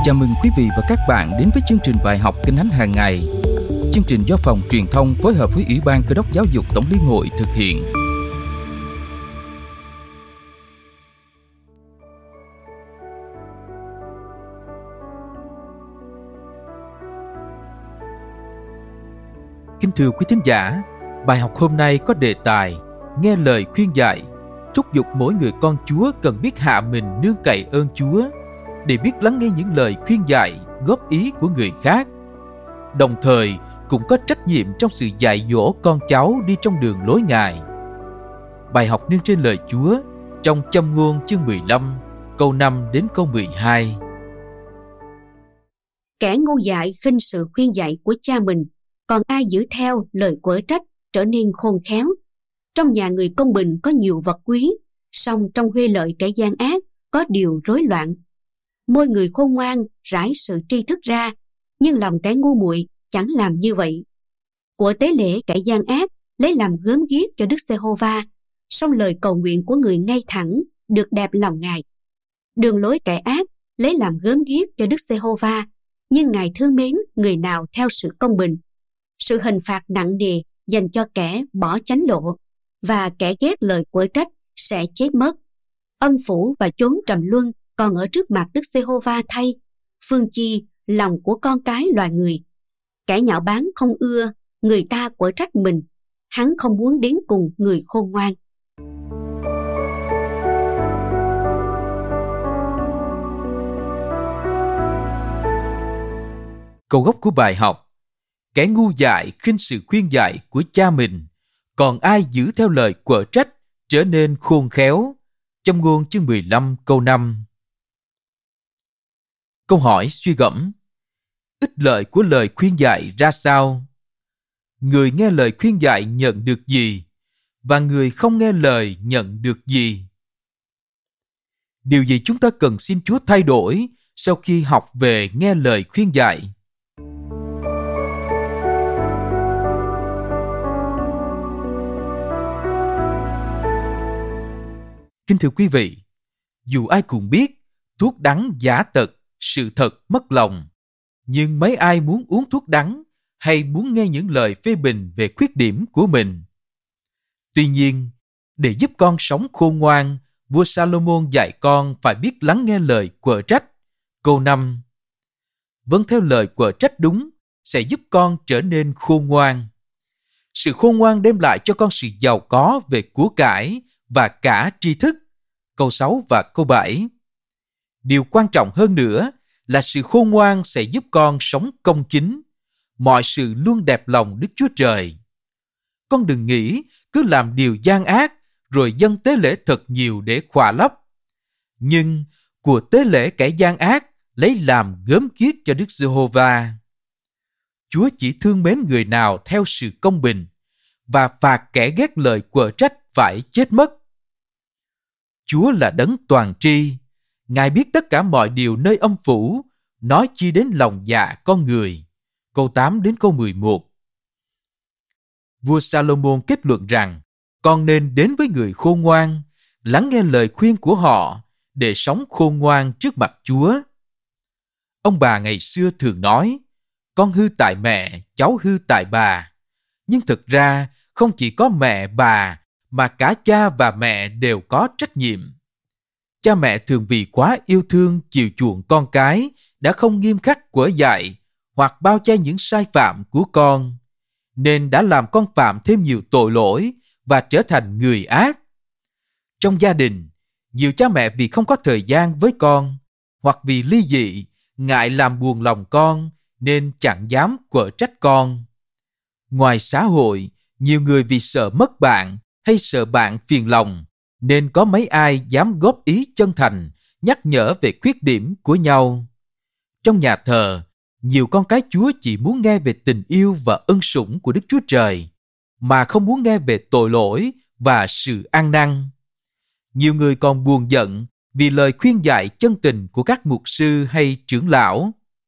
Chào mừng quý vị và các bạn đến với chương trình bài học Kinh Thánh hàng ngày. Chương trình do Phòng Truyền thông phối hợp với Ủy ban Cơ đốc Giáo dục Tổng Liên hội thực hiện. Kính thưa quý thính giả, bài học hôm nay có đề tài nghe lời khuyên dạy, thúc giục mỗi người con Chúa cần biết hạ mình nương cậy ơn Chúa để biết lắng nghe những lời khuyên dạy, góp ý của người khác, đồng thời cũng có trách nhiệm trong sự dạy dỗ con cháu đi trong đường lối Ngài. Bài học nương trên lời Chúa trong Châm ngôn chương 15, câu 5 đến câu 12. Kẻ ngu dại khinh sự khuyên dạy của cha mình, còn ai giữ theo lời quở trách trở nên khôn khéo. Trong nhà người công bình có nhiều vật quý, song trong huê lợi kẻ gian ác có điều rối loạn. Môi người khôn ngoan rải sự tri thức ra, nhưng lòng kẻ ngu muội chẳng làm như vậy. Của tế lễ kẻ gian ác lấy làm gớm ghiếc cho Đức Giê-hô-va, song lời cầu nguyện của người ngay thẳng được đẹp lòng Ngài. Đường lối kẻ ác lấy làm gớm ghiếc cho Đức Giê-hô-va, nhưng Ngài thương mến người nào theo sự công bình. Sự hình phạt nặng nề dành cho kẻ bỏ chánh lộ, và kẻ ghét lời quở trách sẽ chết mất. Âm phủ và chốn trầm luân còn ở trước mặt Đức Giê-hô-va thay, phương chi lòng của con cái loài người. Kẻ nhạo báng không ưa người ta quở trách mình, hắn không muốn đến cùng người khôn ngoan. Câu gốc của bài học: kẻ ngu dại khinh sự khuyên dạy của cha mình, còn ai giữ theo lời quở trách trở nên khôn khéo. Châm ngôn chương 15 câu 5. Câu hỏi suy gẫm: ích lợi của lời khuyên dạy ra sao? Người nghe lời khuyên dạy nhận được gì? Và người không nghe lời nhận được gì? Điều gì chúng ta cần xin Chúa thay đổi sau khi học về nghe lời khuyên dạy? Kính thưa quý vị, dù ai cũng biết thuốc đắng giả tật, sự thật mất lòng, nhưng mấy ai muốn uống thuốc đắng hay muốn nghe những lời phê bình về khuyết điểm của mình? Tuy nhiên, để giúp con sống khôn ngoan, vua Salomon dạy con phải biết lắng nghe lời quở trách. Câu 5: vâng theo lời quở trách đúng sẽ giúp con trở nên khôn ngoan. Sự khôn ngoan đem lại cho con sự giàu có về của cải và cả tri thức. Câu 6 và câu 7. Điều quan trọng hơn nữa là sự khôn ngoan sẽ giúp con sống công chính. Mọi sự luôn đẹp lòng Đức Chúa Trời. Con đừng nghĩ cứ làm điều gian ác rồi dâng tế lễ thật nhiều để khỏa lấp. Nhưng của tế lễ kẻ gian ác lấy làm gớm ghiếc cho Đức Giê-hô-va. Chúa chỉ thương mến người nào theo sự công bình và phạt kẻ ghét lời quở trách phải chết mất. Chúa là đấng toàn tri, Ngài biết tất cả mọi điều nơi âm phủ, nói chi đến lòng dạ con người. Câu 8 đến câu 11. Vua Salomon kết luận rằng con nên đến với người khôn ngoan, lắng nghe lời khuyên của họ để sống khôn ngoan trước mặt Chúa. Ông bà ngày xưa thường nói, con hư tại mẹ, cháu hư tại bà. Nhưng thực ra không chỉ có mẹ bà mà cả cha và mẹ đều có trách nhiệm. Cha mẹ thường vì quá yêu thương chiều chuộng con cái đã không nghiêm khắc quở dạy hoặc bao che những sai phạm của con, nên đã làm con phạm thêm nhiều tội lỗi và trở thành người ác. Trong gia đình, nhiều cha mẹ vì không có thời gian với con hoặc vì ly dị, ngại làm buồn lòng con nên chẳng dám quở trách con. Ngoài xã hội, nhiều người vì sợ mất bạn hay sợ bạn phiền lòng nên có mấy ai dám góp ý chân thành, nhắc nhở về khuyết điểm của nhau. Trong nhà thờ, nhiều con cái Chúa chỉ muốn nghe về tình yêu và ân sủng của Đức Chúa Trời, mà không muốn nghe về tội lỗi và sự ăn năn. Nhiều người còn buồn giận vì lời khuyên dạy chân tình của các mục sư hay trưởng lão.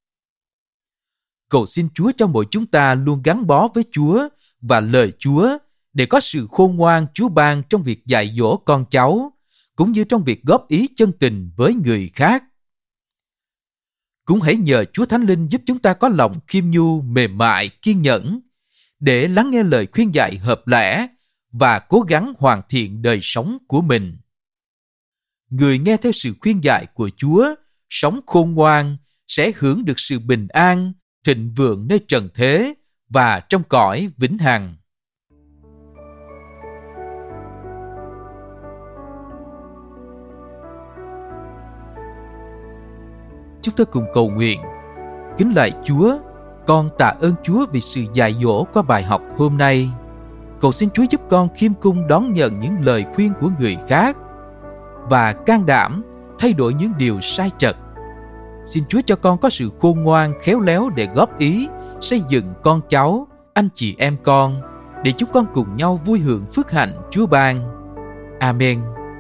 Cầu xin Chúa cho mỗi chúng ta luôn gắn bó với Chúa và lời Chúa để có sự khôn ngoan Chúa ban trong việc dạy dỗ con cháu, cũng như trong việc góp ý chân tình với người khác. cũng hãy nhờ Chúa Thánh Linh giúp chúng ta có lòng khiêm nhu, mềm mại, kiên nhẫn để lắng nghe lời khuyên dạy hợp lẽ và cố gắng hoàn thiện đời sống của mình. Người nghe theo sự khuyên dạy của Chúa, sống khôn ngoan, sẽ hưởng được sự bình an, thịnh vượng nơi trần thế và trong cõi vĩnh hằng. Chúng ta cùng cầu nguyện. Kính lạy Chúa, con tạ ơn Chúa vì sự dạy dỗ qua bài học hôm nay. Cầu xin Chúa giúp con khiêm cung đón nhận những lời khuyên của người khác và can đảm thay đổi những điều sai trật. Xin Chúa cho con có sự khôn ngoan, khéo léo để góp ý, xây dựng con cháu, anh chị em con, để chúng con cùng nhau vui hưởng phước hạnh Chúa ban. Amen.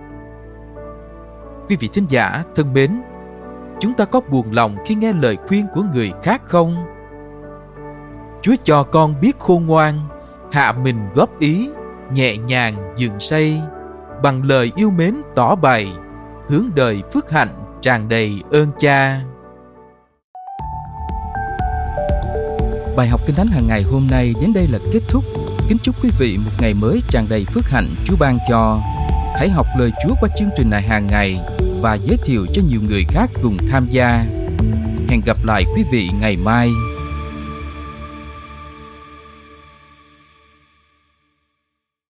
Quý vị thính giả thân mến, chúng ta có buồn lòng khi nghe lời khuyên của người khác không? Chúa cho con biết khôn ngoan, hạ mình góp ý, nhẹ nhàng dựng xây, bằng lời yêu mến tỏ bày, hướng đời phước hạnh tràn đầy ơn Cha. Bài học Kinh Thánh hàng ngày hôm nay đến đây là kết thúc. Kính chúc quý vị một ngày mới tràn đầy phước hạnh Chúa ban cho. Hãy học lời Chúa qua chương trình này hàng ngày và giới thiệu cho nhiều người khác cùng tham gia. Hẹn gặp lại quý vị ngày mai.